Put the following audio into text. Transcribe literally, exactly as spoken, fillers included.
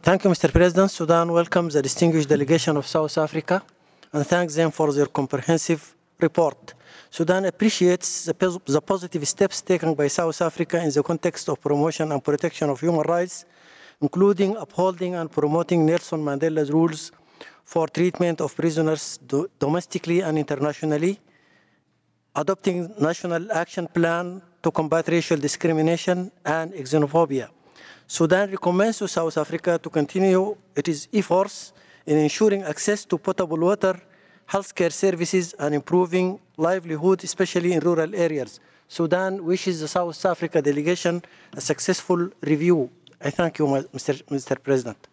Thank you, Mister President. Sudan welcomes the distinguished delegation of South Africa and thanks them for their comprehensive report. Sudan appreciates the, pos the positive steps taken by South Africa in the context of promotion and protection of human rights, including upholding and promoting Nelson Mandela's rules for treatment of prisoners do domestically and internationally, adopting national action plan to combat racial discrimination and xenophobia. Sudan recommends to South Africa to continue its efforts in ensuring access to potable water, healthcare services, and improving livelihood, especially in rural areas. Sudan wishes the South Africa delegation a successful review. I thank you, Mister Mister President.